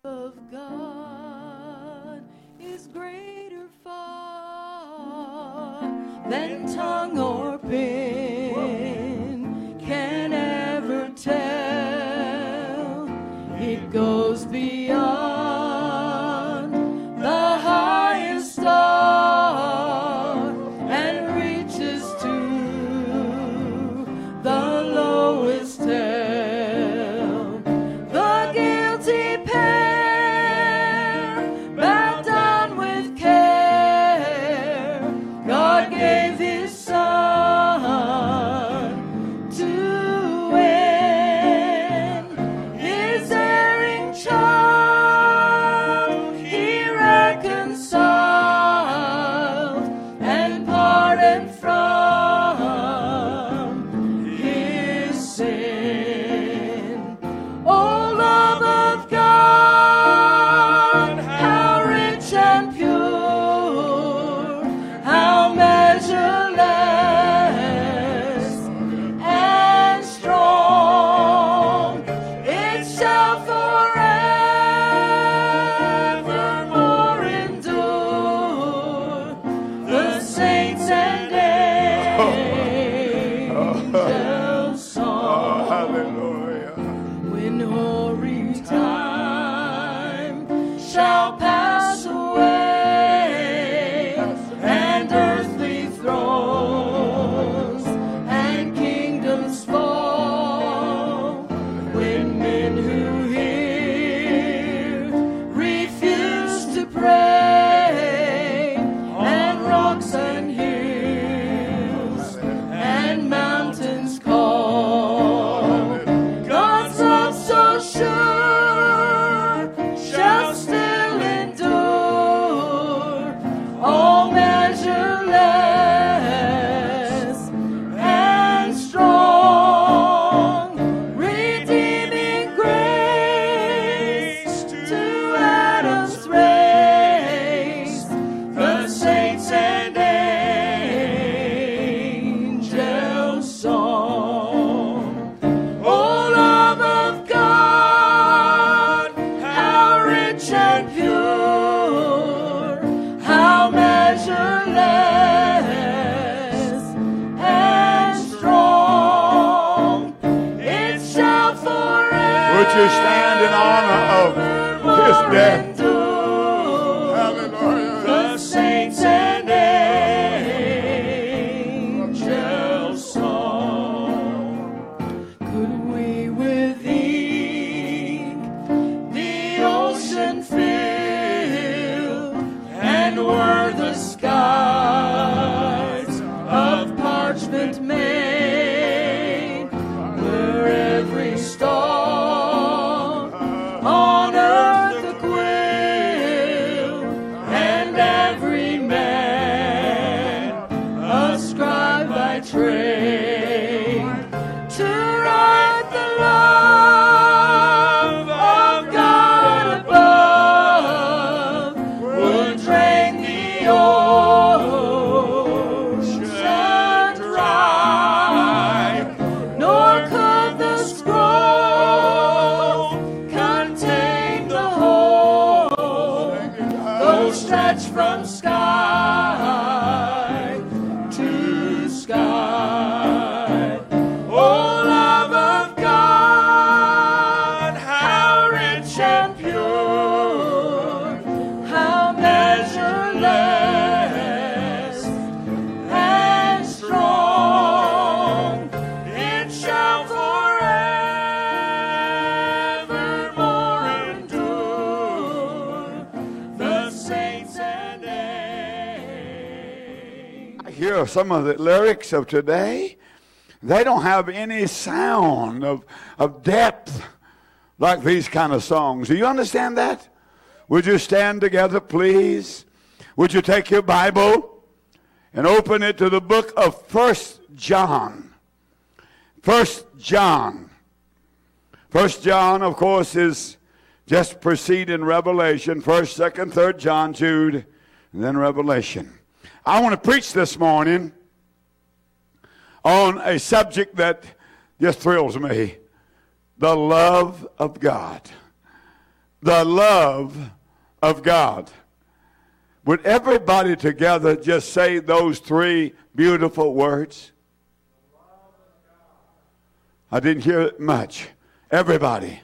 of God is greater far than tongue or pen can ever tell. It goes beyond the highest star and reaches to the lowest hell. The guilty pair bowed down with care. God gave His Son to win His erring child. He reconciled and pardoned from His sin. Oh, love of God, how rich and pure, how measureless and strong, it shall forevermore endure. The saints and angels' song. Hallelujah. When hoary time shall pass away, and earthly thrones and kingdoms fall, when men who hear refuse to pray, and rocks and hills and mountains call, God's love so sure shall still endure, all measureless and strong, redeeming grace to Adam's race, the saints and angels' song. Oh, love of God, how rich and pure, how measureless and strong, it shall forever Would you stand in honor of His death? endure. Hallelujah. The saints and angels' song. Could we with ink the ocean fill, and were the skies of parchment made, were every star on earth a quill, and every man a scribe by trade, to write the love of God above, would drain the ocean dry, nor could the scroll contain the whole, though stretched from sky to sky. Oh, love of God, how rich and pure, how measureless and strong, it shall forevermore endure. The saints and angels. I hear some of the lyrics of today. They don't have any sound of depth like these kind of songs. Do you understand that? Would you stand together, please? Would you take your Bible and open it to the book of 1 John? 1 John. 1 John, of course, is just preceding Revelation. 1st, 2nd, 3rd John, Jude, and then Revelation. I want to preach this morning on a subject that just thrills me. The love of God. the love of God. Would everybody together just say those three beautiful words? I didn't hear it much. Everybody.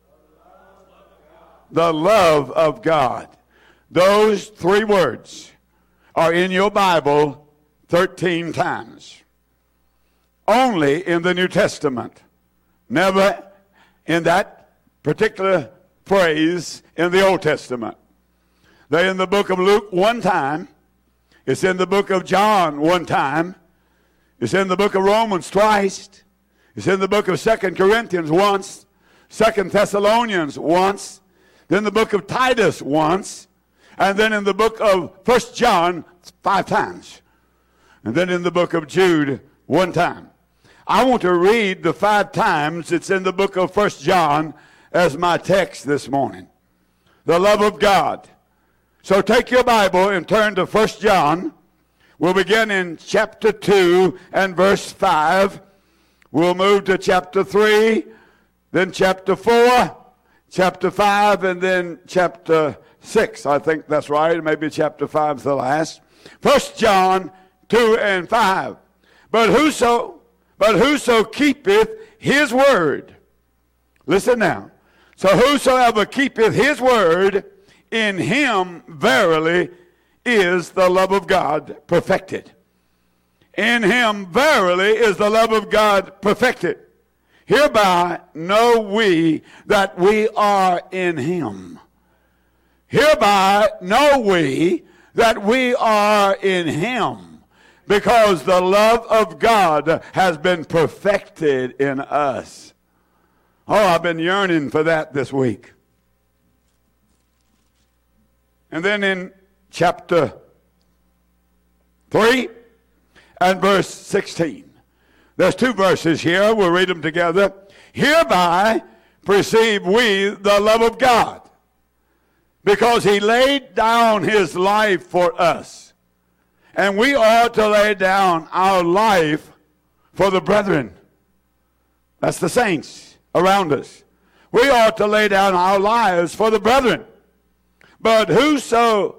The love of God. Those three words are in your Bible 13 times. Only in the New Testament. Never in that particular phrase in the Old Testament. They're in the book of Luke one time. It's in the book of John one time. It's in the book of Romans twice. It's in the book of 2 Corinthians once. 2 Thessalonians once. Then the book of Titus once. And then in the book of 1 John 5 times. And then in the book of Jude one time. I want to read the 5 times it's in the book of 1 John as my text this morning. The love of God. So take your Bible and turn to 1 John. We'll begin in chapter 2 and verse 5. We'll move to chapter 3, then chapter 4, chapter 5, and then chapter 6. I think that's right. Maybe chapter 5 is the last. 1 John 2 and 5. But whoso keepeth his word. Listen now. So whosoever keepeth his word, in him verily is the love of God perfected. In him verily is the love of God perfected. Hereby know we that we are in him. Hereby know we that we are in him, because the love of God has been perfected in us. Oh, I've been yearning for that this week. And then in chapter 3 and verse 16. There's 2 verses here. We'll read them together. Hereby perceive we the love of God, because he laid down his life for us. And we ought to lay down our life for the brethren. That's the saints around us. We ought to lay down our lives for the brethren. But whosoever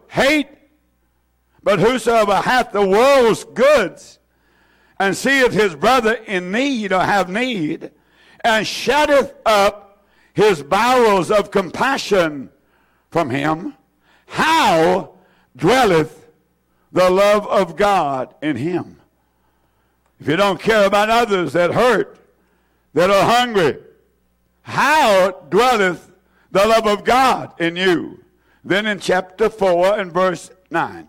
hath the world's goods, and seeth his brother in need or have need, and shutteth up his bowels of compassion from him, how dwelleth the love of God in him? If you don't care about others that hurt, that are hungry, how dwelleth the love of God in you? Then in chapter 4 and verse 9.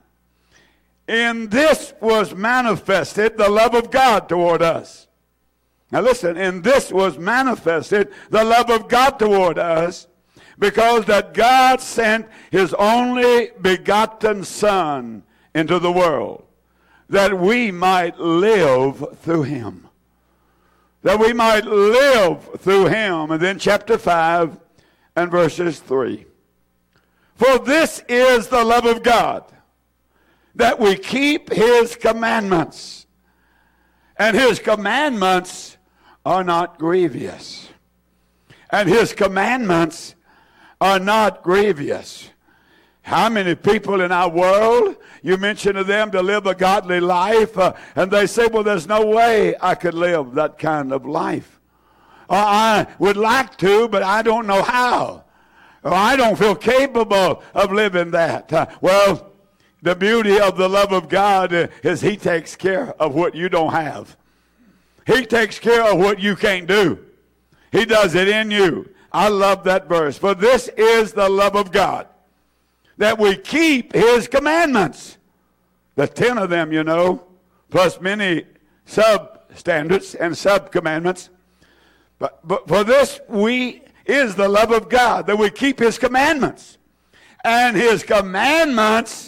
In this was manifested the love of God toward us. Now listen, in this was manifested the love of God toward us, because that God sent his only begotten Son into the world, that we might live through him. That we might live through him. And then chapter 5 and verses 3. For this is the love of God, that we keep his commandments. And his commandments are not grievous. And his commandments are not grievous. How many people in our world, you mention to them to live a godly life, and they say, well, there's no way I could live that kind of life. I would like to, but I don't know how. I don't feel capable of living that. Well, the beauty of the love of God is he takes care of what you don't have. He takes care of what you can't do. He does it in you. I love that verse. For this is the love of God, that we keep his commandments. The 10 of them, you know, plus many sub-standards and sub-commandments. But for this is the love of God, that we keep his commandments. And his commandments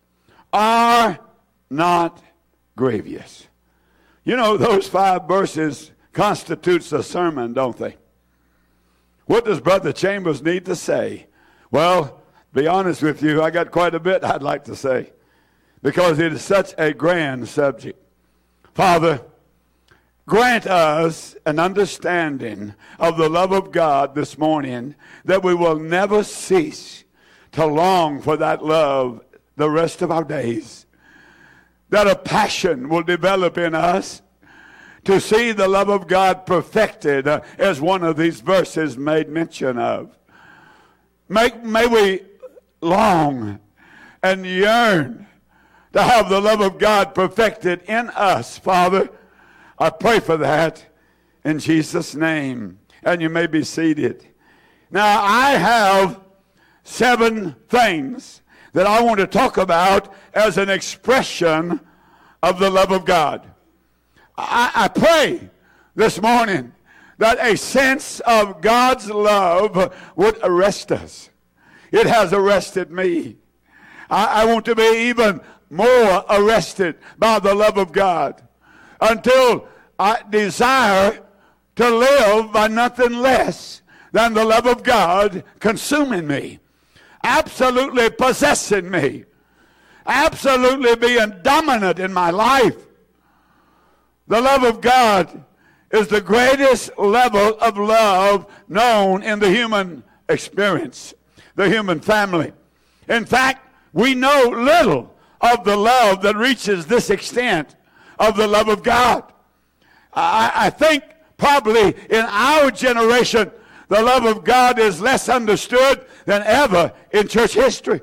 are not grievous. You know, those 5 verses constitutes a sermon, don't they? What does Brother Chambers need to say? Well, be honest with you, I got quite a bit I'd like to say, because it is such a grand subject. Father, grant us an understanding of the love of God this morning, that we will never cease to long for that love the rest of our days. That a passion will develop in us to see the love of God perfected, as one of these verses made mention of. May we long and yearn to have the love of God perfected in us, Father. I pray for that in Jesus' name. And you may be seated. Now, I have 7 things that I want to talk about as an expression of the love of God. I pray this morning that a sense of God's love would arrest us. It has arrested me. I want to be even more arrested by the love of God until I desire to live by nothing less than the love of God consuming me, absolutely possessing me, absolutely being dominant in my life. The love of God is the greatest level of love known in the human experience, the human family. In fact, we know little of the love that reaches this extent of the love of God. I think probably in our generation, the love of God is less understood than ever in church history.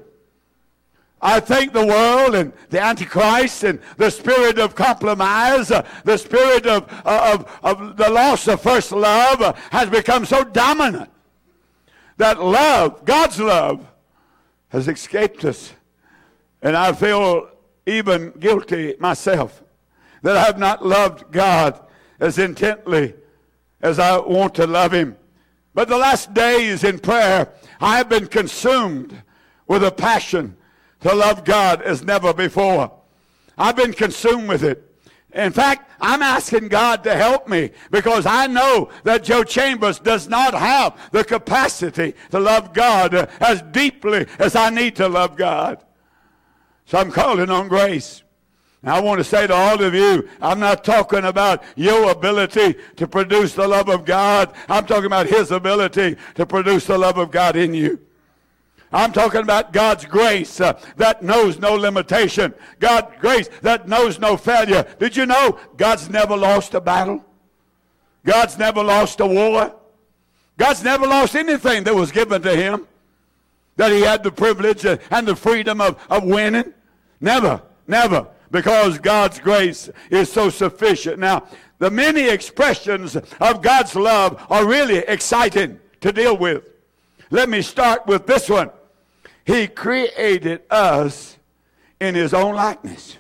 I think the world and the Antichrist and the spirit of compromise, the spirit of the loss of first love has become so dominant that love, God's love, has escaped us. And I feel even guilty myself that I have not loved God as intently as I want to love Him. But the last days in prayer, I have been consumed with a passion to love God as never before. I've been consumed with it. In fact, I'm asking God to help me because I know that Joe Chambers does not have the capacity to love God as deeply as I need to love God. So I'm calling on grace. Now I want to say to all of you, I'm not talking about your ability to produce the love of God. I'm talking about His ability to produce the love of God in you. I'm talking about God's grace that knows no limitation. God's grace that knows no failure. Did you know God's never lost a battle? God's never lost a war. God's never lost anything that was given to Him that He had the privilege and the freedom of winning. Never, never. Because God's grace is so sufficient. Now, the many expressions of God's love are really exciting to deal with. Let me start with this one. He created us in His own likeness.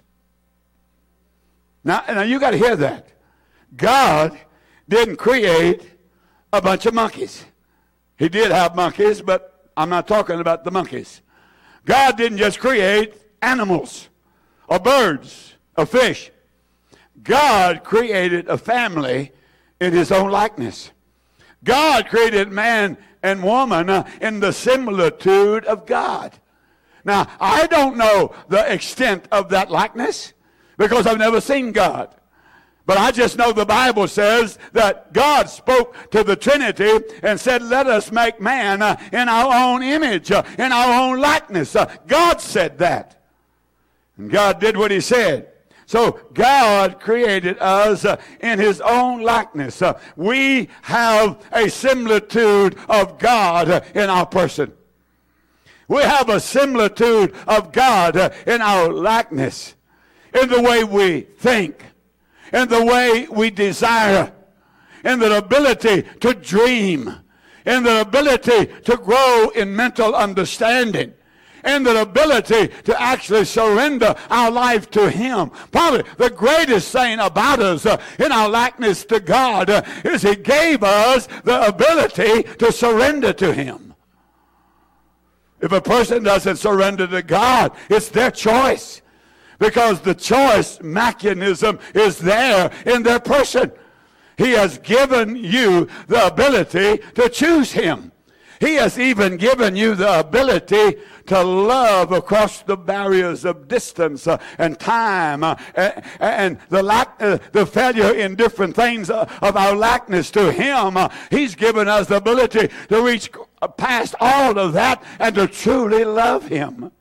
Now you got to hear that. God didn't create a bunch of monkeys. He did have monkeys, but I'm not talking about the monkeys. God didn't just create animals or birds or fish. God created a family in His own likeness. God created man and woman in the similitude of God. Now, I don't know the extent of that likeness because I've never seen God. But I just know the Bible says that God spoke to the Trinity and said, let us make man in our own image, in our own likeness. God said that. And God did what He said. So God created us in His own likeness. We have a similitude of God in our person. We have a similitude of God in our likeness, in the way we think, in the way we desire, in the ability to dream, in the ability to grow in mental understanding, and the ability to actually surrender our life to Him. Probably the greatest thing about us in our likeness to God is He gave us the ability to surrender to Him. If a person doesn't surrender to God, it's their choice, because the choice mechanism is there in their person. He has given you the ability to choose Him. He has even given you the ability to love across the barriers of distance and time and the failure in different things of our likeness to Him. He's given us the ability to reach past all of that and to truly love Him.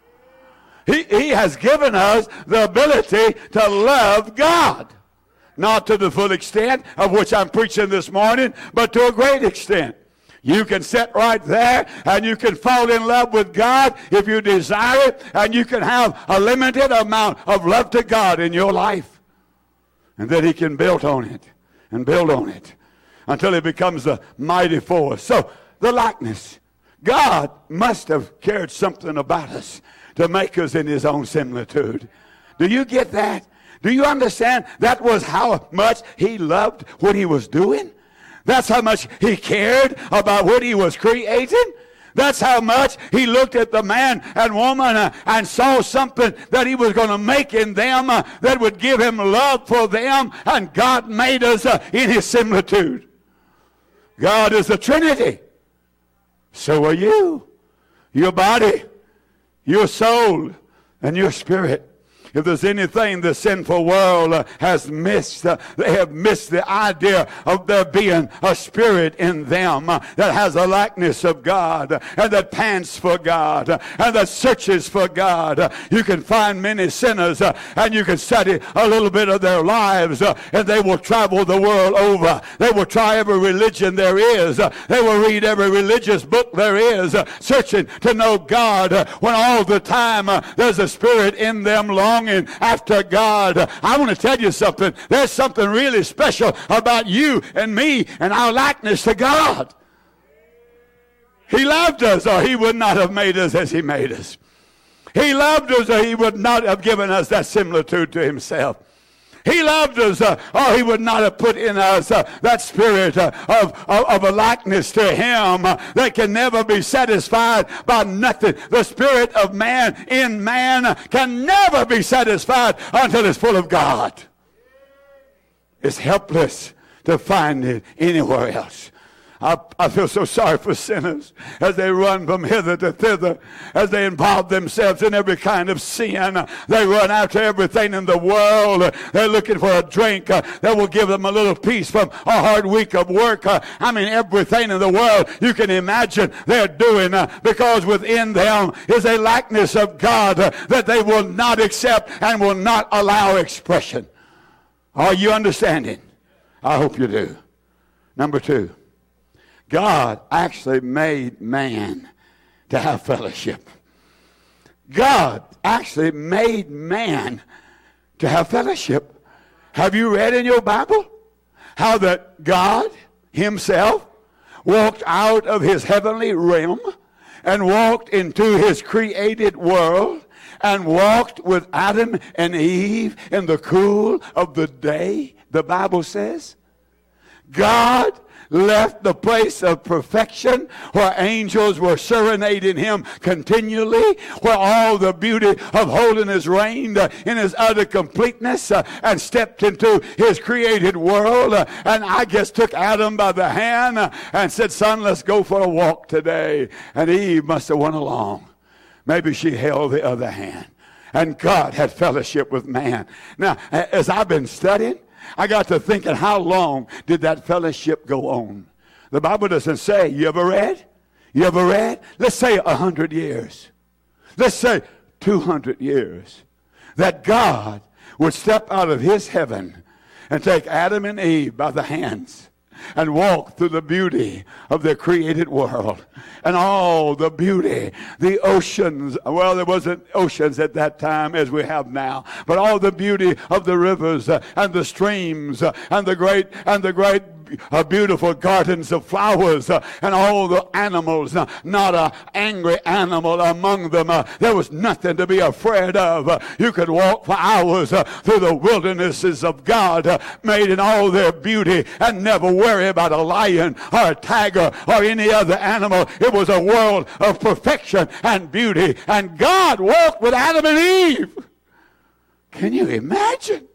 He has given us the ability to love God. Not to the full extent of which I'm preaching this morning, but to a great extent. You can sit right there and you can fall in love with God if you desire it, and you can have a limited amount of love to God in your life. And then He can build on it and build on it until it becomes a mighty force. So, the likeness. God must have cared something about us to make us in His own similitude. Do you get that? Do you understand that was how much He loved what He was doing? That's how much He cared about what He was creating. That's how much He looked at the man and woman and saw something that He was going to make in them that would give Him love for them. And God made us in His similitude. God is the Trinity. So are you. Your body, your soul, and your spirit. If there's anything the sinful world has missed, they have missed the idea of there being a spirit in them that has a likeness of God and that pants for God and that searches for God. You can find many sinners and you can study a little bit of their lives and they will travel the world over. They will try every religion there is. They will read every religious book there is, searching to know God when all the time there's a spirit in them longing after God. I want to tell you something. There's something really special about you and me and our likeness to God. He loved us or He would not have made us as He made us. He loved us or He would not have given us that similitude to Himself. He loved us, or He would not have put in us that spirit of a likeness to Him that can never be satisfied by nothing. The spirit of man in man can never be satisfied until it's full of God. It's helpless to find it anywhere else. I feel so sorry for sinners as they run from hither to thither, as they involve themselves in every kind of sin. They run after everything in the world. They're looking for a drink that will give them a little peace from a hard week of work. Everything in the world you can imagine they're doing because within them is a likeness of God that they will not accept and will not allow expression. Are you understanding? I hope you do. Number 2. God actually made man to have fellowship. God actually made man to have fellowship. Have you read in your Bible how that God Himself walked out of His heavenly realm and walked into His created world and walked with Adam and Eve in the cool of the day, the Bible says? God left the place of perfection where angels were serenading Him continually, where all the beauty of holiness reigned in His utter completeness, and stepped into His created world. And I guess took Adam by the hand and said, "Son, let's go for a walk today." And Eve must have went along. Maybe she held the other hand. And God had fellowship with man. Now, as I've been studying, I got to thinking, how long did that fellowship go on? The Bible doesn't say. You ever read? You ever read? Let's say 100 years. Let's say 200 years. That God would step out of His heaven and take Adam and Eve by the hands and walk through the beauty of their created world. And all the beauty, the oceans. Well, there wasn't oceans at that time as we have now. But all the beauty of the rivers and the streams and the great beautiful gardens of flowers and all the animals, not an angry animal among them. There was nothing to be afraid of. You could walk for hours through the wildernesses of God, made in all their beauty, and never worry about a lion or a tiger or any other animal. It was a world of perfection and beauty, and God walked with Adam and Eve. Can you imagine?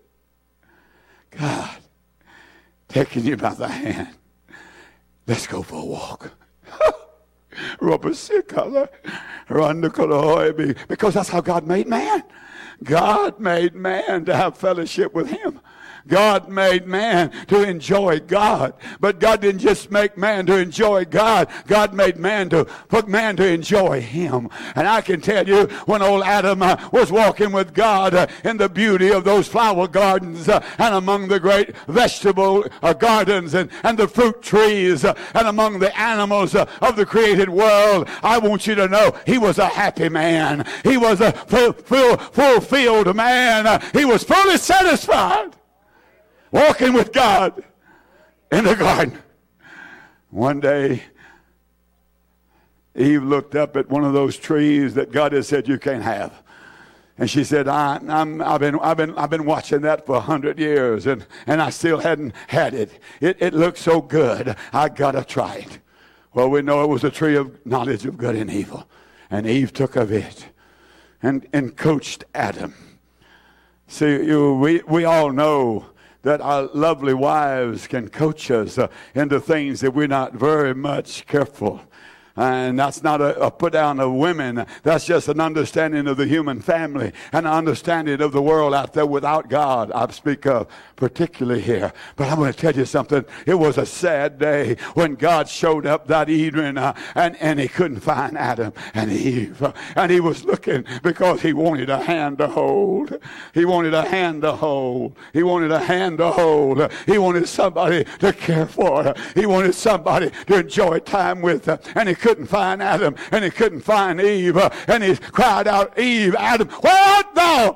God taking you by the hand. Let's go for a walk. Because that's how God made man. God made man to have fellowship with him. God made man to enjoy God. But God didn't just make man to enjoy God. God made man to put man to enjoy him. And I can tell you, when old Adam was walking with God in the beauty of those flower gardens and among the great vegetable gardens and the fruit trees and among the animals of the created world, I want you to know he was a happy man. He was a fulfilled man. He was fully satisfied walking with God in the garden. One day, Eve looked up at one of those trees that God had said you can't have. And she said, I've been watching that for 100 years, and I still hadn't had it. It looked so good. I got to try it. Well, we know it was a tree of knowledge of good and evil. And Eve took of it and coached Adam. See, we all know that our lovely wives can coach us into things that we're not very much careful. And that's not a put down of women. That's just an understanding of the human family and an understanding of the world out there without God. I speak of particularly here. But I'm going to tell you something. It was a sad day when God showed up that evening and he couldn't find Adam and Eve. And he was looking because he wanted a hand to hold. He wanted a hand to hold. He wanted a hand to hold. He wanted somebody to care for. He wanted somebody to enjoy time with. And he couldn't find Adam, and he couldn't find Eve, and he cried out, Eve, Adam, where art thou?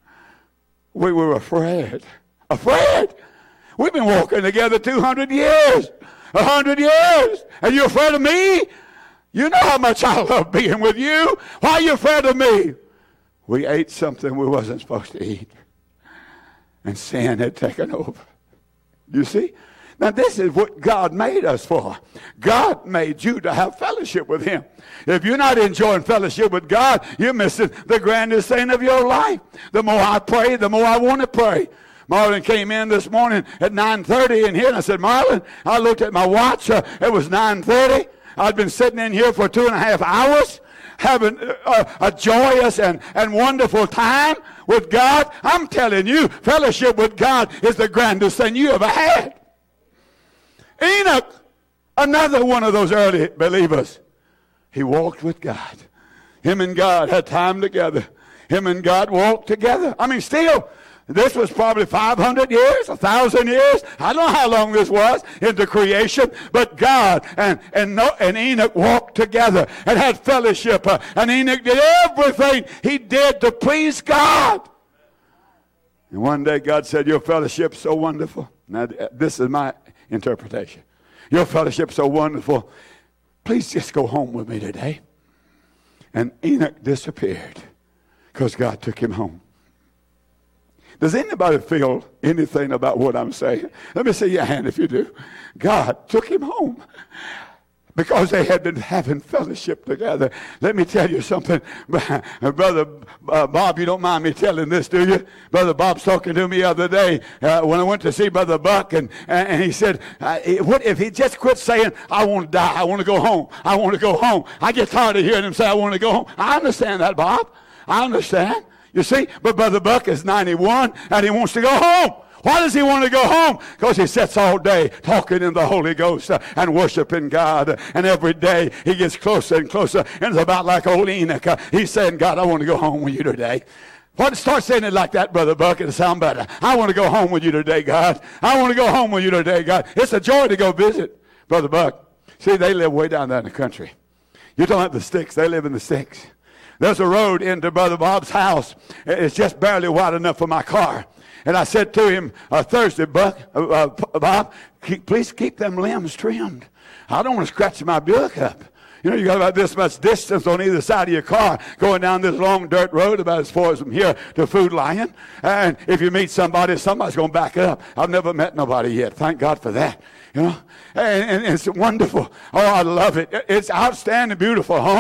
We were afraid. Afraid? We've been walking together 200 years, 100 years, and you're afraid of me? You know how much I love being with you. Why are you afraid of me? We ate something we wasn't supposed to eat, and sin had taken over. You see? Now, this is what God made us for. God made you to have fellowship with him. If you're not enjoying fellowship with God, you're missing the grandest thing of your life. The more I pray, the more I want to pray. Marlon came in this morning at 9:30 in here, and I said, Marlon, I looked at my watch. It was 9:30. I'd been sitting in here for 2.5 hours having a joyous and wonderful time with God. I'm telling you, fellowship with God is the grandest thing you ever had. Enoch, another one of those early believers, he walked with God. Him and God had time together. Him and God walked together. I mean, still, this was probably 500 years, 1,000 years. I don't know how long this was into creation, but God and Enoch walked together and had fellowship. And Enoch did everything he did to please God. And one day God said, your fellowship's so wonderful. Now, this is my interpretation. Your fellowship's so wonderful. Please just go home with me today. And Enoch disappeared because God took him home. Does anybody feel anything about what I'm saying? Let me see your hand if you do. God took him home because they had been having fellowship together. Let me tell you something. Brother Bob, you don't mind me telling this, do you? Brother Bob's talking to me the other day when I went to see Brother Buck, and he said, what if he just quit saying, I want to die, I want to go home, I want to go home. I get tired of hearing him say, I want to go home. I understand that, Bob. I understand. You see, but Brother Buck is 91, and he wants to go home. Why does he want to go home? Because he sits all day talking in the Holy Ghost and worshiping God. And every day he gets closer and closer. And it's about like old Enoch. He's saying, God, I want to go home with you today. Start saying it like that, Brother Buck. It'll sound better. I want to go home with you today, God. I want to go home with you today, God. It's a joy to go visit Brother Buck. See, they live way down there in the country. You're talking about the sticks. They live in the sticks. There's a road into Brother Bob's house. It's just barely wide enough for my car. And I said to him Thursday, Bob, please keep them limbs trimmed. I don't want to scratch my Buick up. You know, you got about this much distance on either side of your car going down this long dirt road about as far as from here to Food Lion. And if you meet somebody, somebody's going to back up. I've never met nobody yet. Thank God for that. You know, and it's wonderful. Oh, I love it. It's outstanding, beautiful home.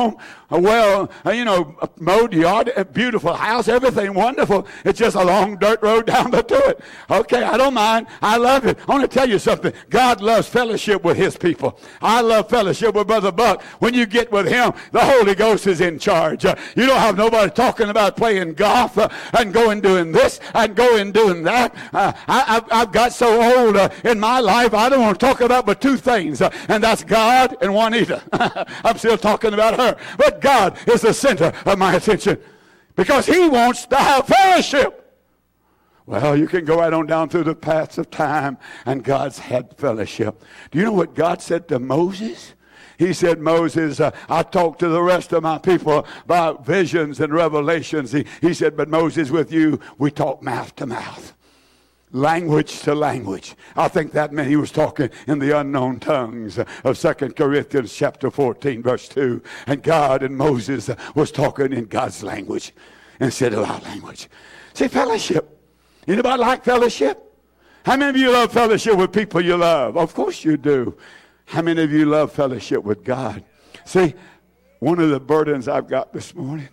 mowed yard, a beautiful house, everything wonderful. It's just a long dirt road down to it. Okay, I don't mind. I love it. I want to tell you something. God loves fellowship with his people. I love fellowship with Brother Buck. When you get with him, the Holy Ghost is in charge. You don't have nobody talking about playing golf and going doing this and going doing that. I've got so old in my life, I don't want to talk about but two things, and that's God and Juanita. I'm still talking about her. But God is the center of my attention because he wants to have fellowship. Well, you can go right on down through the paths of time, and God's had fellowship. Do you know what God said to Moses? He said, Moses, I talked to the rest of my people about visions and revelations. He said, but Moses, with you, we talk mouth to mouth. Language to language. I think that meant he was talking in the unknown tongues of 2 Corinthians chapter 14, verse 2. And God and Moses was talking in God's language instead of our language. See, fellowship. Anybody like fellowship? How many of you love fellowship with people you love? Of course you do. How many of you love fellowship with God? See, one of the burdens I've got this morning,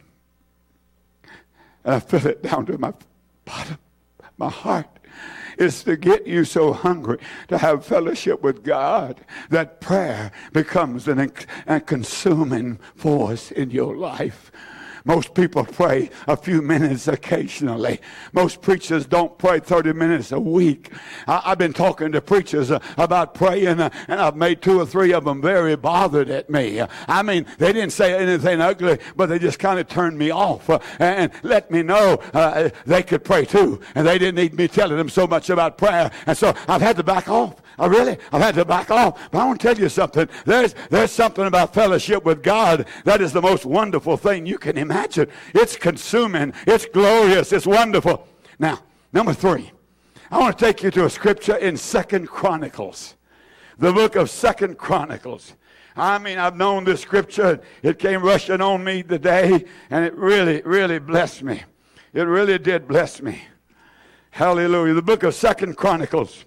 and I feel it down to my bottom, my heart, is to get you so hungry to have fellowship with God that prayer becomes a consuming force in your life. Most people pray a few minutes occasionally. Most preachers don't pray 30 minutes a week. I've been talking to preachers about praying, and I've made 2 or 3 of them very bothered at me. I mean, they didn't say anything ugly, but they just kind of turned me off and let me know they could pray too. And they didn't need me telling them so much about prayer. And so I've had to back off. I've had to back off. But I want to tell you something. There's something about fellowship with God that is the most wonderful thing you can imagine. It's consuming. It's glorious. It's wonderful. Now, number 3. I want to take you to a scripture in 2 Chronicles. The book of 2 Chronicles. I mean, I've known this scripture. It came rushing on me today, and it really, really blessed me. It really did bless me. Hallelujah. The book of 2 Chronicles.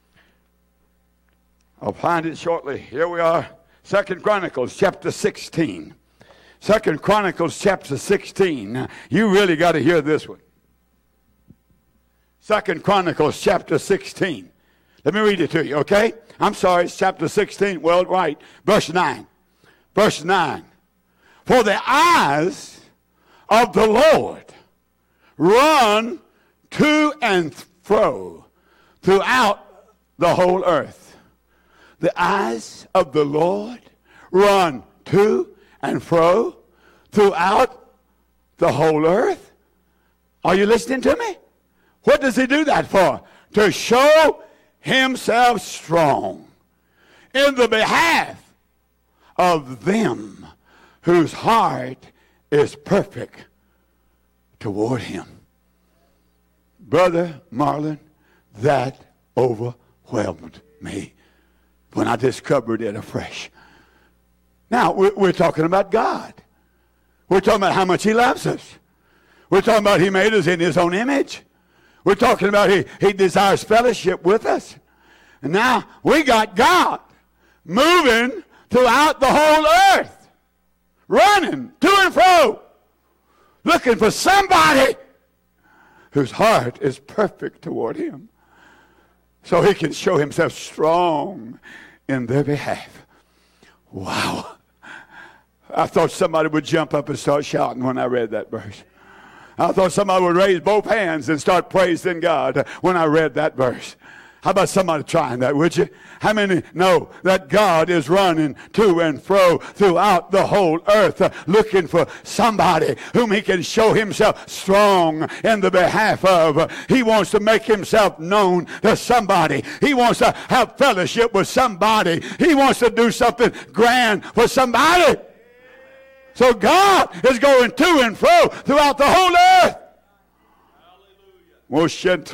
I'll find it shortly. Here we are. 2 Chronicles chapter 16. 2 Chronicles chapter 16. Now, you really got to hear this one. 2 Chronicles chapter 16. Let me read it to you, okay? I'm sorry, it's chapter 16. Well, right. Verse 9. Verse 9. For the eyes of the Lord run to and fro throughout the whole earth. The eyes of the Lord run to and fro throughout the whole earth. Are you listening to me? What does he do that for? To show himself strong in the behalf of them whose heart is perfect toward him. Brother Marlon, that overwhelmed me when I discovered it afresh. Now, we're talking about God. We're talking about how much he loves us. We're talking about he made us in his own image. We're talking about he desires fellowship with us. And now, we got God moving throughout the whole earth, running to and fro, looking for somebody whose heart is perfect toward him, so he can show himself strong in their behalf. Wow. I thought somebody would jump up and start shouting when I read that verse. I thought somebody would raise both hands and start praising God when I read that verse. How about somebody trying that, would you? How many know that God is running to and fro throughout the whole earth, looking for somebody whom he can show himself strong in the behalf of? He wants to make himself known to somebody. He wants to have fellowship with somebody. He wants to do something grand for somebody. So God is going to and fro throughout the whole earth. Raise up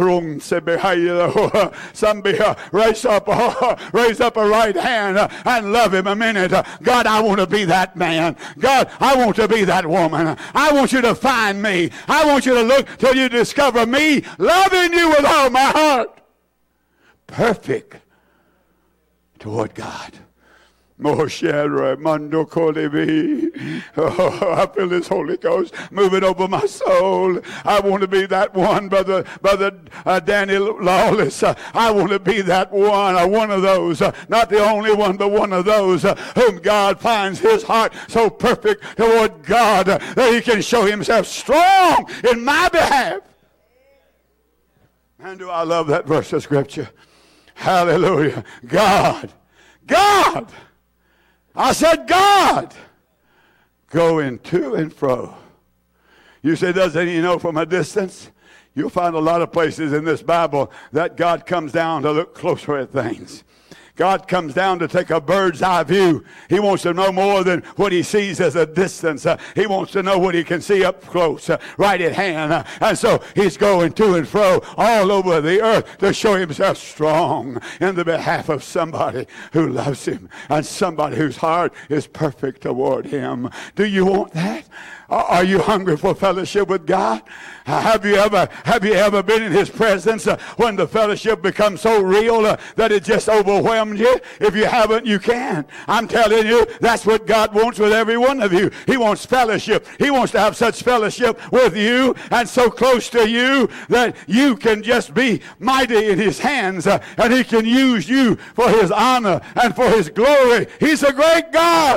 a right hand and love him a minute. God, I want to be that man. God, I want to be that woman. I want you to find me. I want you to look till you discover me loving you with all my heart. Perfect toward God. Moshera Mando Kolevi. Oh, I feel this Holy Ghost moving over my soul. I want to be that one, brother Danny Lawless. I want to be that one of those, not the only one, but one of those whom God finds his heart so perfect toward God that he can show himself strong in my behalf. And do I love that verse of Scripture? Hallelujah. God. I said God. Going to and fro. You say, doesn't he know from a distance? You'll find a lot of places in this Bible that God comes down to look closer at things. God comes down to take a bird's eye view. He wants to know more than what he sees as a distance. He wants to know what he can see up close, right at hand. And so he's going to and fro all over the earth to show himself strong in the behalf of somebody who loves him and somebody whose heart is perfect toward him. Do you want that? Are you hungry for fellowship with God? Have you ever been in his presence when the fellowship becomes so real that it just overwhelms you? If you haven't, you can. I'm telling you, that's what God wants with every one of you. He wants fellowship. He wants to have such fellowship with you and so close to you that you can just be mighty in his hands and he can use you for his honor and for his glory. He's a great God.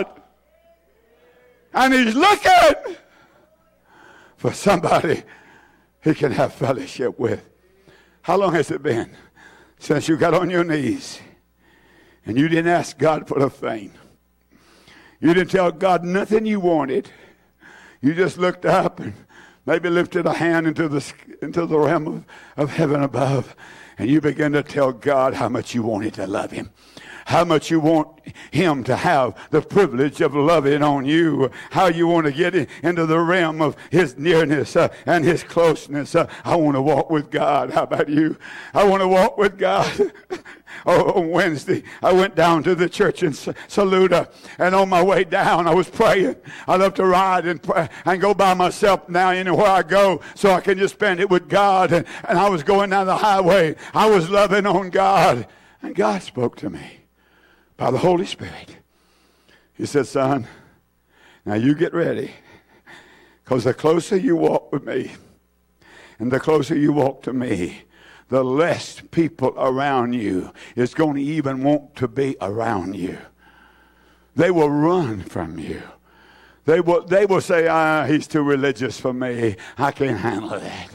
And he's looking for somebody he can have fellowship with. How long has it been since you got on your knees and you didn't ask God for a thing? You didn't tell God nothing you wanted. You just looked up and maybe lifted a hand into the realm of heaven above, and you began to tell God how much you wanted to love him. How much you want him to have the privilege of loving on you. How you want to get into the realm of his nearness and his closeness. I want to walk with God. How about you? I want to walk with God. On Wednesday, I went down to the church in Saluda, and on my way down, I was praying. I love to ride and pray and go by myself now anywhere I go so I can just spend it with God. And I was going down the highway. I was loving on God, and God spoke to me by the Holy Spirit. He said, son, now you get ready, because the closer you walk with me and the closer you walk to me, the less people around you is going to even want to be around you. They will run from you. They will say, he's too religious for me. I can't handle that.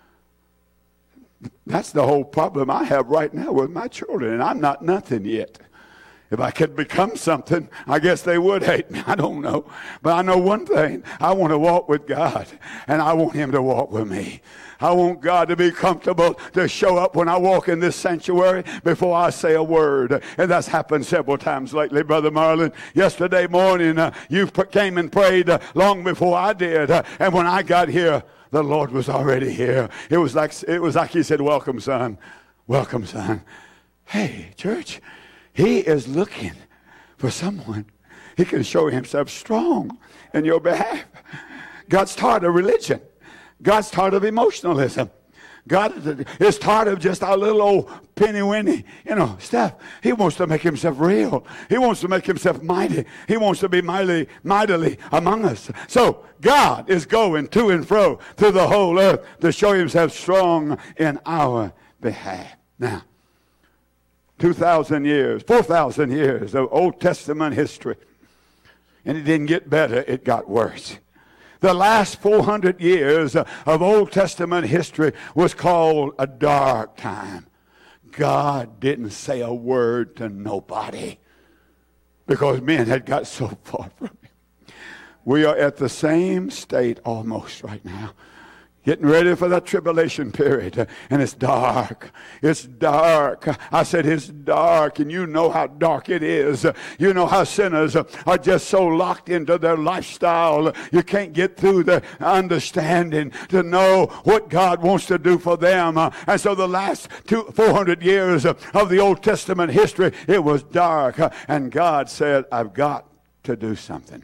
That's the whole problem I have right now with my children, and I'm not nothing yet. If I could become something, I guess they would hate me. I don't know. But I know one thing. I want to walk with God, and I want him to walk with me. I want God to be comfortable to show up when I walk in this sanctuary before I say a word. And that's happened several times lately, Brother Marlon. Yesterday morning, you came and prayed long before I did. And when I got here, the Lord was already here. It was like he said, welcome, son. Welcome, son. Hey, church. He is looking for someone he can show himself strong in your behalf. God's tired of religion. God's tired of emotionalism. God is tired of just our little old penny-winny, stuff. He wants to make himself real. He wants to make himself mighty. He wants to be mightily among us. So God is going to and fro through the whole earth to show himself strong in our behalf. Now, 4,000 years of Old Testament history. And it didn't get better, it got worse. The last 400 years of Old Testament history was called a dark time. God didn't say a word to nobody because men had got so far from him. We are at the same state almost right now. Getting ready for that tribulation period. And it's dark. It's dark. I said it's dark. And you know how dark it is. You know how sinners are just so locked into their lifestyle. You can't get through the understanding to know what God wants to do for them. And so the last 400 years of the Old Testament history, it was dark. And God said, I've got to do something.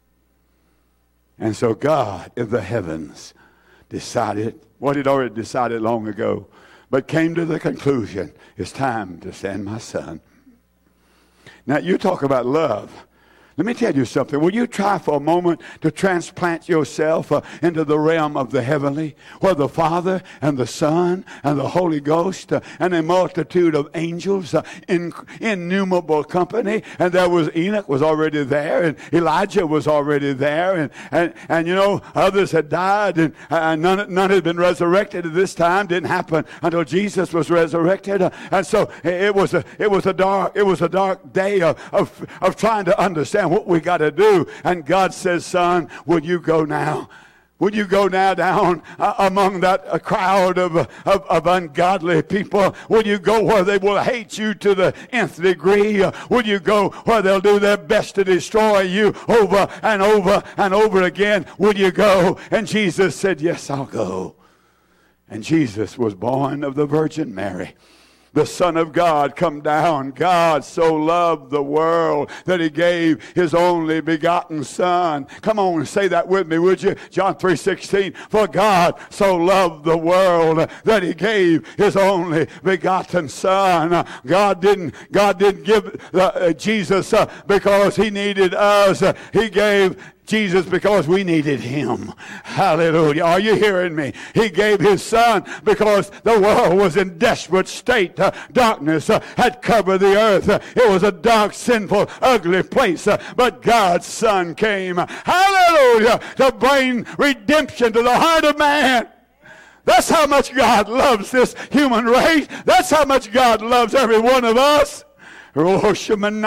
And so God in the heavens decided what he'd already decided long ago, but came to the conclusion, it's time to send my son. Now, you talk about love. Let me tell you something. Will you try for a moment to transplant yourself into the realm of the heavenly, where the Father and the Son and the Holy Ghost and a multitude of angels in innumerable company, and there was Enoch was already there, and Elijah was already there, and you know, others had died, and none had been resurrected at this time. Didn't happen until Jesus was resurrected, and so it was a dark day of trying to understand what we got to do. And God says, son, will you go now? Would you go now down among that crowd of ungodly people? Would you go where they will hate you to the nth degree? Would you go where they'll do their best to destroy you over and over and over again? Would you go? And Jesus said, yes, I'll go. And Jesus was born of the Virgin Mary. The Son of God come down. God so loved the world that he gave his only begotten Son. Come on and say that with me, would you? John 3:16. For God so loved the world that he gave his only begotten Son. God didn't give Jesus because he needed us. He gave Jesus because we needed him. Hallelujah. Are you hearing me? He gave his Son because the world was in desperate state. Darkness had covered the earth. It was a dark, sinful, ugly place. But God's Son came. Hallelujah. To bring redemption to the heart of man. That's how much God loves this human race. That's how much God loves every one of us. Somebody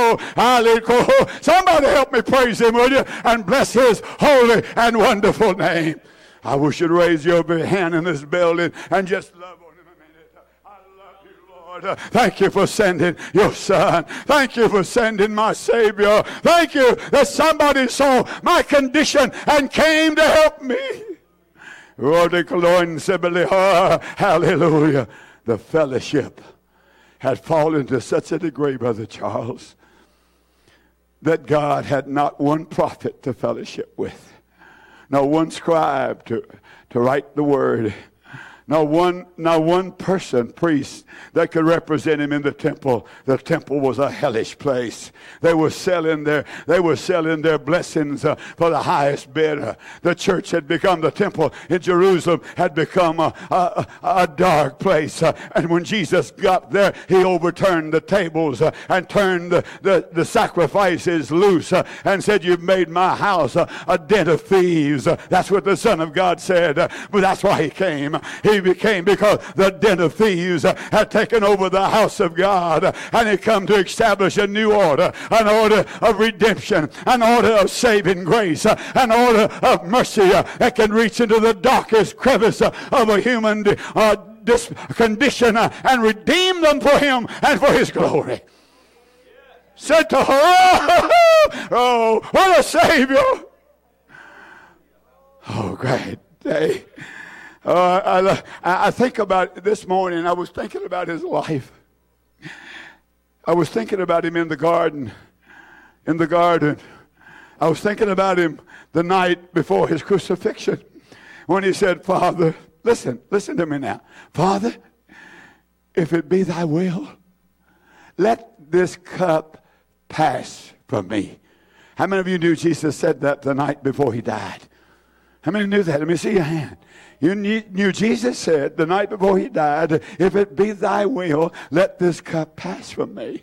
help me praise him, will you? And bless his holy and wonderful name. I wish you'd raise your hand in this building and just love on him a minute. I love you, Lord. Thank you for sending your Son. Thank you for sending my Savior. Thank you that somebody saw my condition and came to help me. Hallelujah. The fellowship had fallen to such a degree, Brother Charles, that God had not one prophet to fellowship with, no one scribe to write the word, no one person, priest, that could represent him in the temple. The temple was a hellish place. They were selling their blessings for the highest bid. The church had become, the temple in Jerusalem had become a dark place. And when Jesus got there, he overturned the tables and turned the sacrifices loose and said, you've made my house a den of thieves. That's what the Son of God said. But that's why he came. He became because the den of thieves had taken over the house of God, and he come to establish a new order, an order of redemption, an order of saving grace, an order of mercy that can reach into the darkest crevice of a human condition and redeem them for him and for his glory. Said to her, oh, what a Savior. Oh, great day. I think about this morning. I was thinking about his life. I was thinking about him in the garden. I was thinking about him the night before his crucifixion, when he said, Father, listen to me now. Father, if it be thy will, let this cup pass from me. How many of you knew Jesus said that the night before he died? How many knew that? Let me see your hand. You knew Jesus said the night before he died, if it be thy will, let this cup pass from me.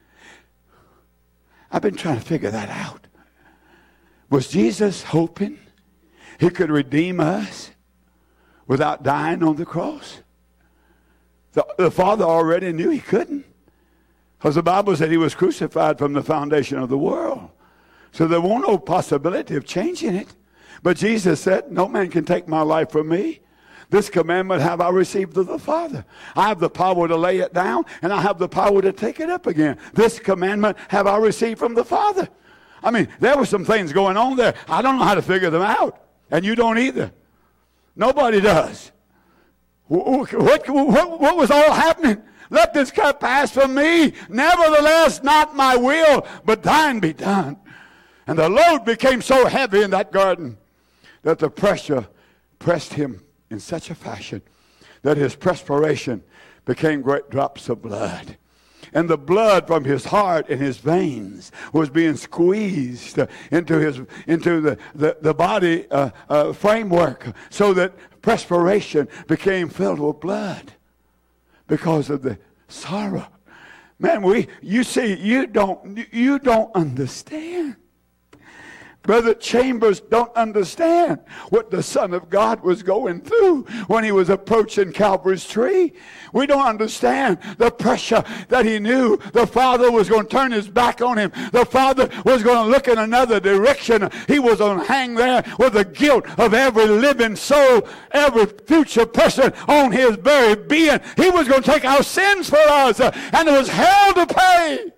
I've been trying to figure that out. Was Jesus hoping he could redeem us without dying on the cross? The Father already knew he couldn't, because the Bible said he was crucified from the foundation of the world. So there was no possibility of changing it. But Jesus said, no man can take my life from me. This commandment have I received of the Father. I have the power to lay it down, and I have the power to take it up again. This commandment have I received from the Father. I mean, there were some things going on there. I don't know how to figure them out, and you don't either. Nobody does. What was all happening? Let this cup pass from me. Nevertheless, not my will, but thine be done. And the load became so heavy in that garden that the pressure pressed him in such a fashion that his perspiration became great drops of blood. And the blood from his heart and his veins was being squeezed into the body framework, so that perspiration became filled with blood because of the sorrow. Man, you see, you don't understand. Brother Chambers don't understand what the Son of God was going through when he was approaching Calvary's tree. We don't understand the pressure that he knew. The Father was going to turn his back on him. The Father was going to look in another direction. He was going to hang there with the guilt of every living soul, every future person on his very being. He was going to take our sins for us, and it was hell to pay.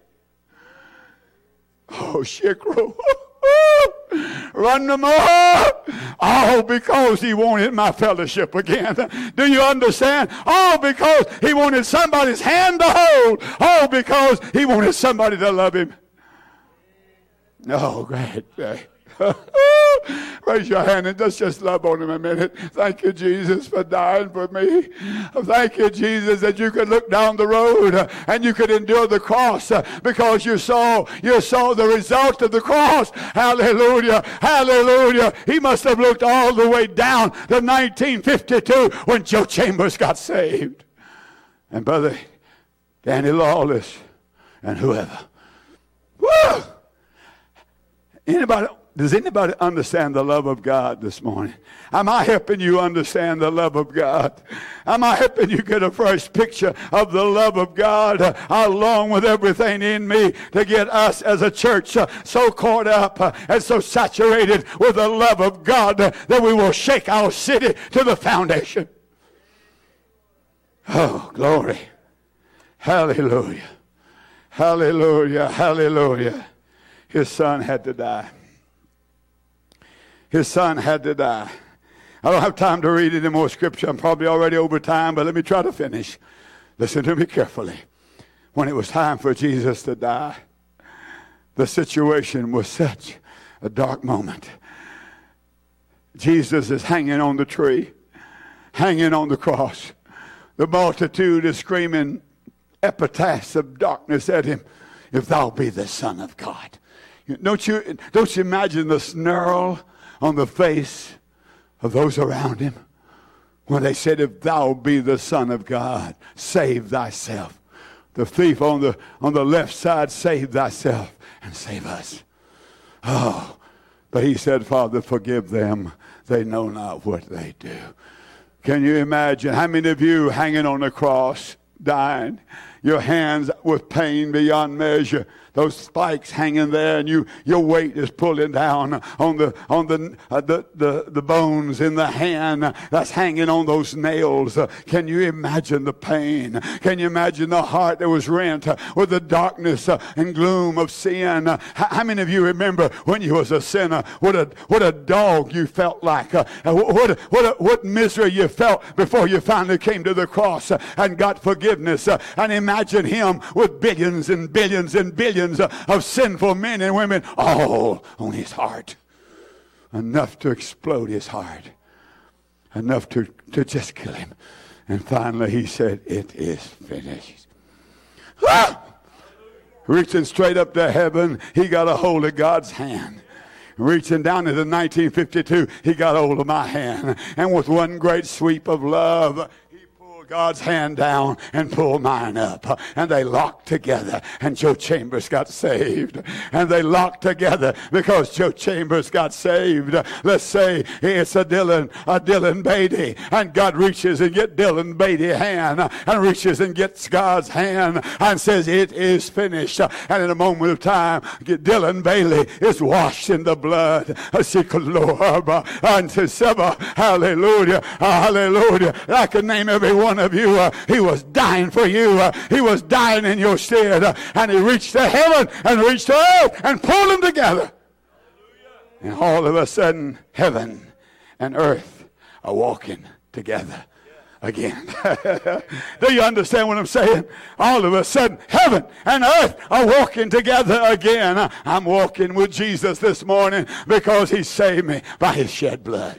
Oh, Shikro. Run them all. All because he wanted my fellowship again. Do you understand? All because he wanted somebody's hand to hold. All because he wanted somebody to love him. Oh, great. Raise your hand and just love on him a minute. Thank you, Jesus, for dying for me. Thank you, Jesus, that you could look down the road and you could endure the cross because you saw the result of the cross. Hallelujah. Hallelujah. He must have looked all the way down to 1952 when Joe Chambers got saved. And Brother Danny Lawless and whoever. Woo! Does anybody understand the love of God this morning? Am I helping you understand the love of God? Am I helping you get a fresh picture of the love of God along with everything in me to get us as a church so caught up and so saturated with the love of God that we will shake our city to the foundation? Oh, glory. Hallelujah. Hallelujah. Hallelujah. His son had to die. His son had to die. I don't have time to read any more scripture. I'm probably already over time, but let me try to finish. Listen to me carefully. When it was time for Jesus to die, the situation was such a dark moment. Jesus is hanging on the tree, hanging on the cross. The multitude is screaming epitaphs of darkness at him. If thou be the Son of God. Don't you imagine the snarl on the face of those around him when they said, if thou be the Son of God, save thyself. The thief on the left side, save thyself and save us. Oh, but he said, Father, forgive them. They know not what they do. Can you imagine how many of you hanging on the cross, dying, your hands with pain beyond measure, those spikes hanging there, and your weight is pulling down on the bones in the hand that's hanging on those nails. Can you imagine the pain? Can you imagine the heart that was rent with the darkness and gloom of sin? How many of you remember when you was a sinner? What a dog you felt like. What misery you felt before you finally came to the cross and got forgiveness. And imagine him with billions and billions and billions of sinful men and women all on his heart. Enough to explode his heart. Enough to just kill him. And finally he said, it is finished. Ah! Reaching straight up to heaven, he got a hold of God's hand. Reaching down into 1952, he got a hold of my hand. And with one great sweep of love, God's hand down and pulled mine up. And they locked together. And Joe Chambers got saved. And they locked together because Joe Chambers got saved. Let's say it's a Dylan Beatty. And God reaches and gets Dylan Beatty's hand. And reaches and gets God's hand. And says, it is finished. And in a moment of time, Dylan Bailey is washed in the blood. Hallelujah. Hallelujah. I could name every one of you. He was dying for you. He was dying in your stead. And he reached to heaven and reached to earth and pulled them together. And all of a sudden, heaven and earth are walking together again. Do you understand what I'm saying? All of a sudden, heaven and earth are walking together again. I'm walking with Jesus this morning because he saved me by his shed blood.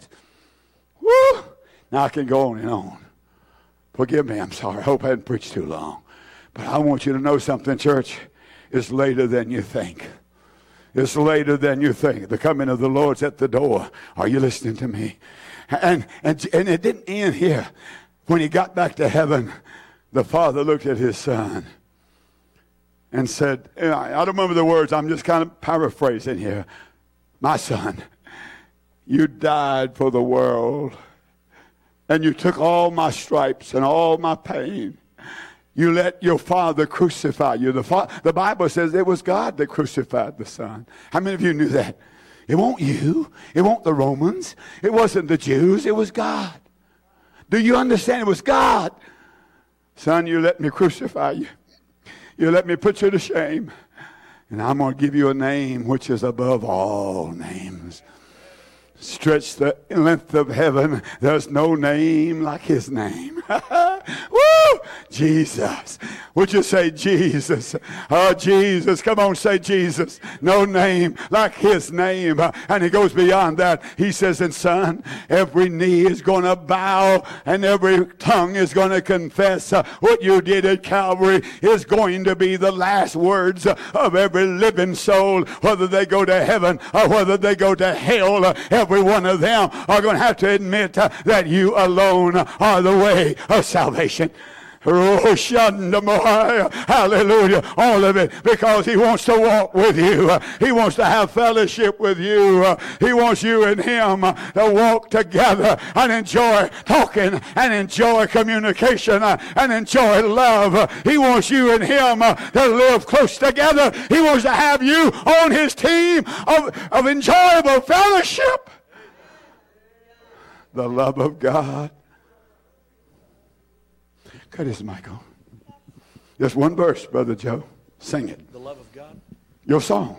Woo! Now I can go on and on. Forgive me, I'm sorry. I hope I didn't preach too long. But I want you to know something, church. It's later than you think. It's later than you think. The coming of the Lord's at the door. Are you listening to me? And it didn't end here. When he got back to heaven, the Father looked at his Son and said, I don't remember the words, I'm just kind of paraphrasing here. My son, you died for the world, and you took all my stripes and all my pain. You let your Father crucify you. The Bible says it was God that crucified the Son. How many of you knew that? It won't you. It won't the Romans. It wasn't the Jews. It was God. Do you understand? It was God. Son, you let me crucify you. You let me put you to shame. And I'm going to give you a name which is above all names. Stretch the length of heaven. There's no name like his name. Woo! Jesus. Would you say Jesus? Oh, Jesus. Come on, say Jesus. No name like his name. And he goes beyond that. He says, and son, every knee is going to bow and every tongue is going to confess what you did at Calvary is going to be the last words of every living soul, whether they go to heaven or whether they go to hell. Every one of them are going to have to admit that you alone are the way of salvation. Hallelujah. All of it, because he wants to walk with you. He wants to have fellowship with you. He wants you and him to walk together and enjoy talking and enjoy communication and enjoy love. He wants you and him to live close together. He wants to have you on his team of enjoyable fellowship. The love of God. Cut his mic on. Just one verse, Brother Joe. Sing it. The love of God. Your song.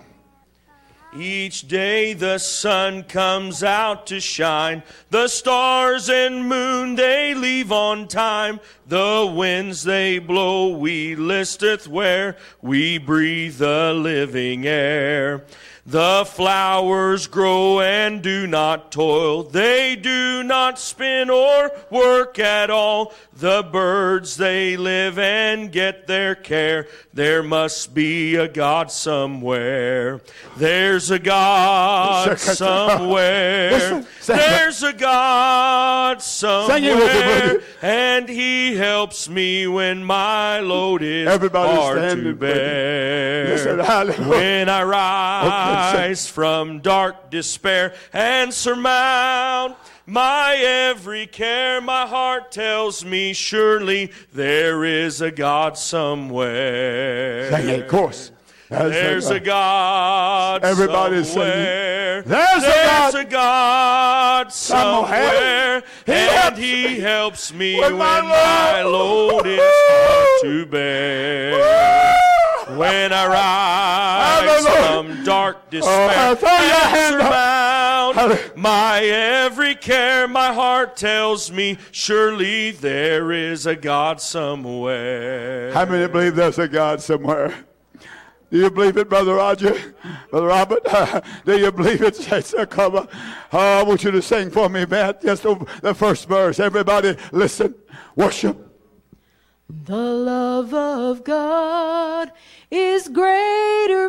Each day the sun comes out to shine. The stars and moon they leave on time. The winds they blow we listeth where we breathe the living air. The flowers grow and do not toil. They do not spin or work at all. The birds, they live and get their care. There must be a God somewhere. There's a God somewhere. There's a God somewhere. And he helps me when my load is hard to bear. When I rise from dark despair and surmount my every care, my heart tells me surely there is a God somewhere. Sing it, of course. There's a God Everybody's somewhere. Singing. There's a God somewhere. And he helps me when my load is hard to bear. When I rise from dark despair and surmount my every care, my heart tells me surely there is a God somewhere. How many believe there's a God somewhere? Do you believe it, Brother Roger? Brother Robert? Do you believe it? Come. I want you to sing for me, Matt. Just the first verse. Everybody listen. Worship. The love of God is greater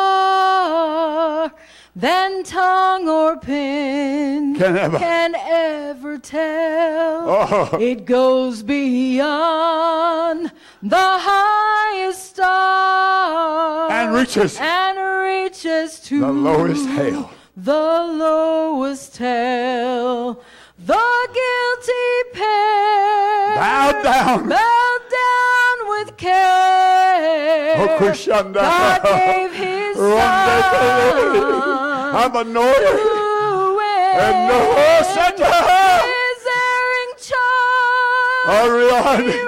far than tongue or pen can ever tell. Oh. It goes beyond the highest star and reaches to the lowest hell. The lowest hell. The guilty pair bowed down with care. God gave his son. I'm anointed. And no his erring child. He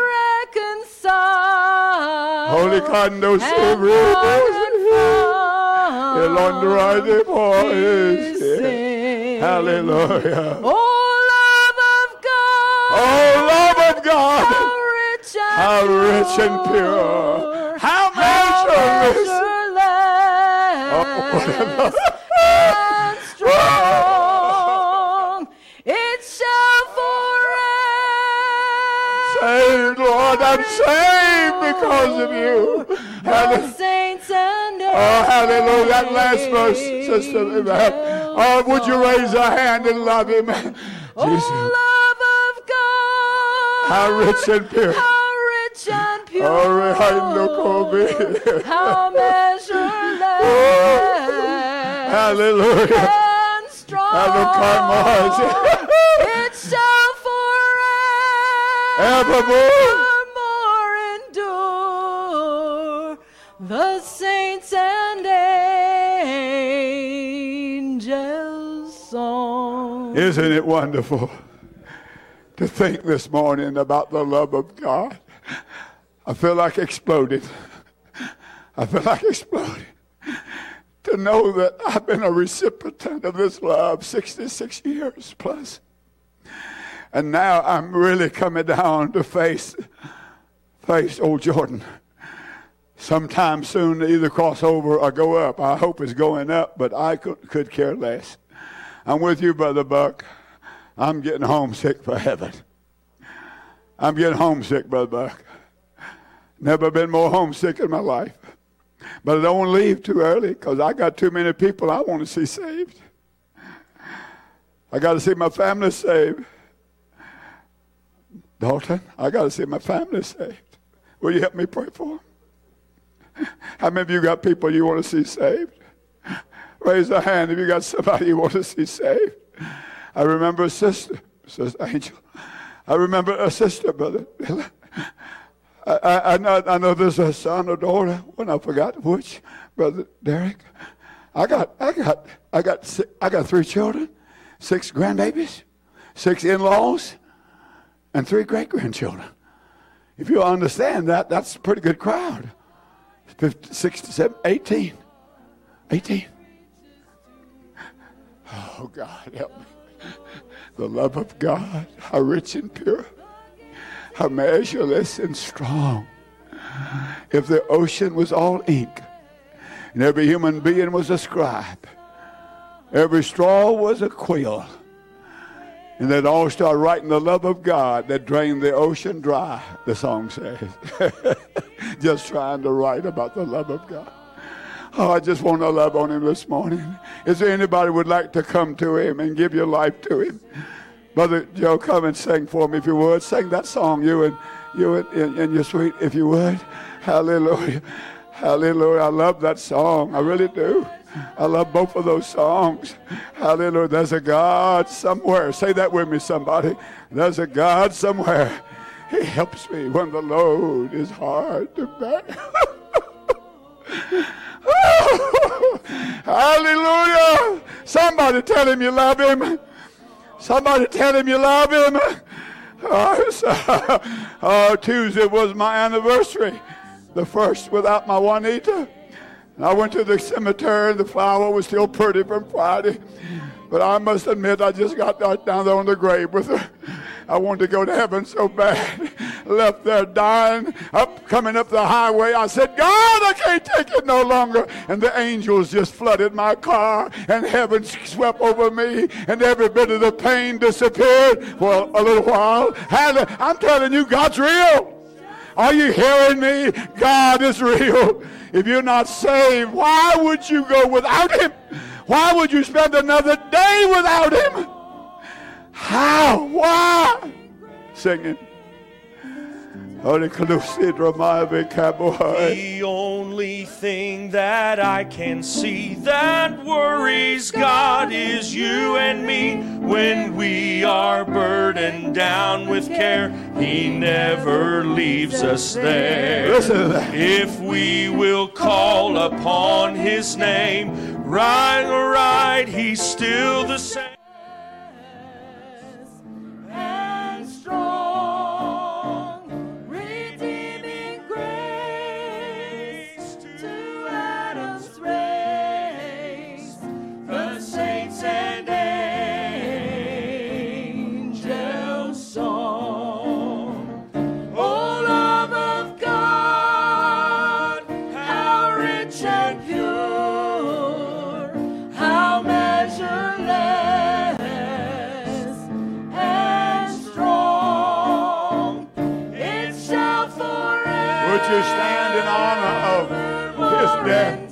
reconciled. Holy Kando Hallelujah. Oh, love of God. How rich and pure. How measureless. And strong. It shall forever. Saved, Lord, I'm saved because of you. The Hallelujah. saints and Oh, hallelujah. That last verse, Sister Abraham. Oh, would you raise a hand and love him? Jesus. Oh, love of God. How rich and pure. How rich and pure. Oh, How measureless. hallelujah. And strong. Hallelujah. It shall Evermore. endure. The saints and angels' song. Isn't it wonderful to think this morning about the love of God? I feel like exploding. I feel like exploding. To know that I've been a recipient of this love 66 years plus. And now I'm really coming down to face old Jordan. Sometime soon to either cross over or go up. I hope it's going up, but I could care less. I'm with you, Brother Buck. I'm getting homesick for heaven. I'm getting homesick, Brother Buck. Never been more homesick in my life. But I don't want to leave too early because I got too many people I want to see saved. I got to see my family saved. Dalton, I got to see my family saved. Will you help me pray for them? How many of you got people you want to see saved? Raise a hand if you got somebody you want to see saved. I remember a sister, Sister Angel. I remember a sister, Brother. I know there's a son or daughter, when I forgot which, Brother Derek. I got 3 children, 6 grandbabies, 6 in-laws, and 3 great-grandchildren. If you understand that, that's a pretty good crowd. 50, 67, 18. 18. Oh, God, help me. The love of God, how rich and pure, how measureless and strong. If the ocean was all ink, and every human being was a scribe, every straw was a quill, and they'd all start writing the love of God that drained the ocean dry, the song says. Just trying to write about the love of God. Oh, I just want to love on him this morning. Is there anybody would like to come to him and give your life to him? Brother Joe, come and sing for me if you would. Sing that song, you and your sweet, if you would. Hallelujah. Hallelujah. I love that song. I really do. I love both of those songs. Hallelujah. There's a God somewhere. Say that with me, somebody. There's a God somewhere. He helps me when the load is hard to bear. Hallelujah. Somebody tell him you love him. Somebody tell him you love him. Tuesday was my anniversary. The first without my Juanita. And I went to the cemetery and the flower was still pretty from Friday. But I must admit, I just got down there on the grave with her. I wanted to go to heaven so bad. Left there dying, coming up the highway. I said, God, I can't take it no longer. And the angels just flooded my car, and heaven swept over me, and every bit of the pain disappeared for a little while. I'm telling you, God's real. Are you hearing me? God is real. If you're not saved, why would you go without him? Why would you spend another day without him? How? Why? Singing. The only thing that I can see that worries God is you and me. When we are burdened down with care, he never leaves us there. Listen to that. If we will call upon his name, right, he's still the same. And strong, redeeming grace to Adam's race, the saints and angels' song. Oh, love of God, how rich and pure, how measureless. death.